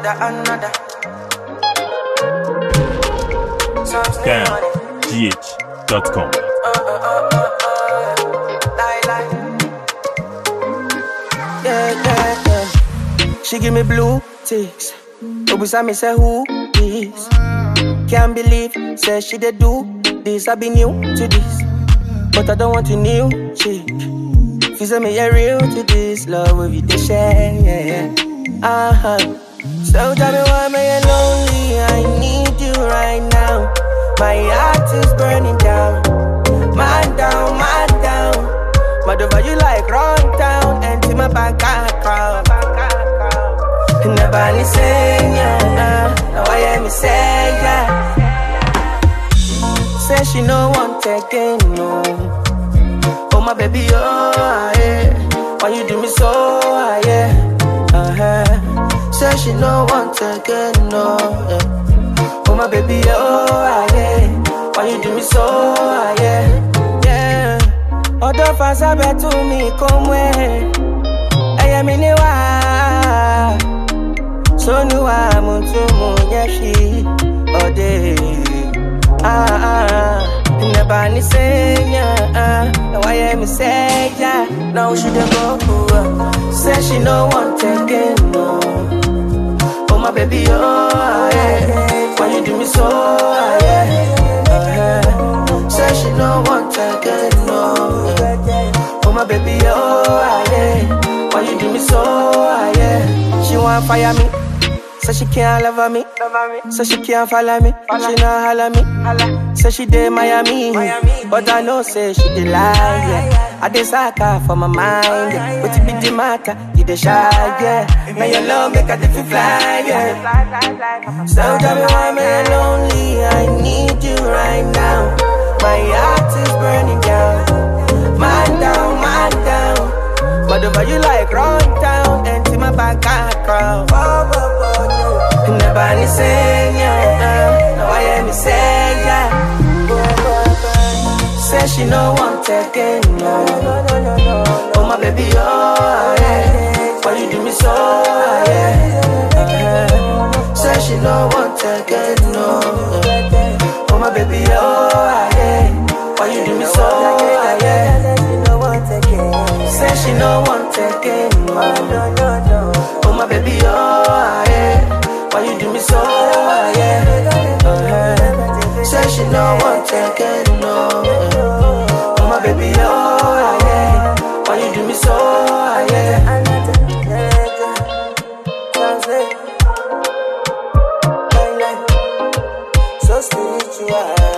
another. DamnGH.com. Yeah. She give me blue ticks. Obviously, me say who is? Can't believe, say she dey do this. I be new to this, but I don't want a new chick. Feel say me a real to this love with you to share. Yeah. So tell me why am I lonely? I need you right now. My heart is burning down. Man down, man down. Mad over you like run down. Empty my bank account. Never listen, yeah. Now I hear me say, yeah. Say she no want again, no. Oh my baby, oh, yeah. Why you do me so, yeah. Say she no want again, no, yeah. Oh my baby, oh, yeah. Why you do me so, yeah. Other fans are better to me, come way. I am in the wild. So new I'm on to Munyashi all day. Never ni say, now I am say, yeah. Now she dey go, say she no want again, no. Oh my baby, oh, yeah. Why you do me so, yeah. Say she no want again, no. Oh my baby, oh, yeah. Why you do me so, yeah. She want fire me. So she can't love me, so she can't follow me. She not holla me, so she dey Miami. But I know say she dey lie, yeah. I dey sucker for my mind, yeah. But it be the matter, you dey shy, yeah. Now your love make her feel fly, yeah. So tell me why am I lonely? I need you right now. My heart is burning down, man down, man down. But over you like run down, empty my bank account. Never ni say, yeah. Now I hear me say, yeah. Say she no want again, no. Oh my baby, oh, yeah. Why you do me so, yeah. Say she no want again, no. Oh my baby, oh, yeah. Why you do me so, yeah. Say she no want again, no. Oh my baby, oh, yeah. Why you do me so, yeah. Say she no want again, no. Oh my baby, oh, yeah. Why you do me so, yeah. So spiritual.